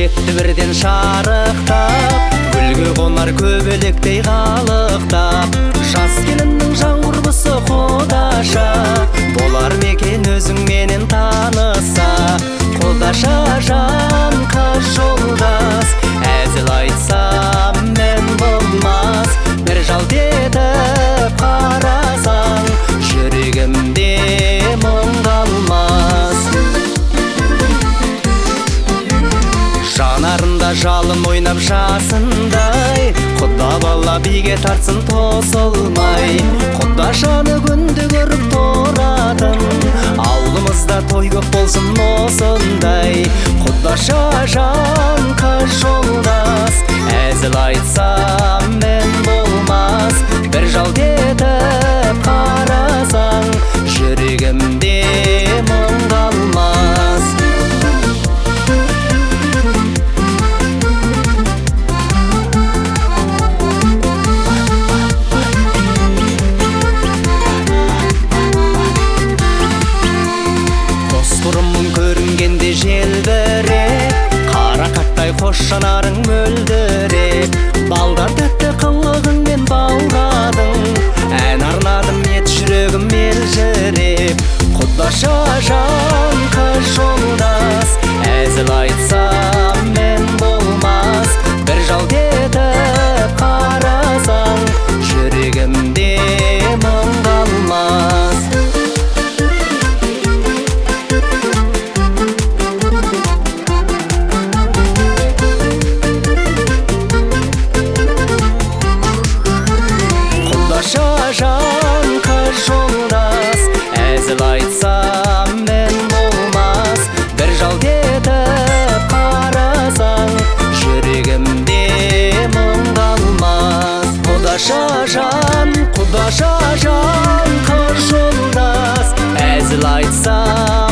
кетті бірден шарықтап, гүлге қонар көбелектей қалықтап. Жас келіннің жан құрбысы Құдаша, болар мекен өзің менен таныса. Құдаша жан қыз жолдас, әзіл айтсам мен болмас. Бір жалт етіп қарасаң, жүрегімде мұң қалмас. Жанарында жалын ойнап жасындай, Құда бала биге тартсын тосылмай. Құдашаны күнде көріп тұратын, ауылымызда той көп болсын осындай. Құдаша жан қыз жолдас, әзіл айтсам мен болмас. Бір жалт етіп қарасаң, жүрегімде мұң қалмас. Бұрымың көрінгенде желбірек, қара қақтай қош жанарың мөлдірек. Балдар тәтті қылығыңмен баурадың, ән арнадым ет жүрегім елжіреп. Құдаша жан қыз жолдас, әзіл айтсам мен болмас. Бір жалт етіп қарасаң, жүрегімде мұң қалмас. Жан қыз жолдас, әзіл айтсам мен болмас. Бір жалт етіп қарасаң, жүрегімде мұң қалмас. Құдаша жан қыз жолдас, әзіл айтсам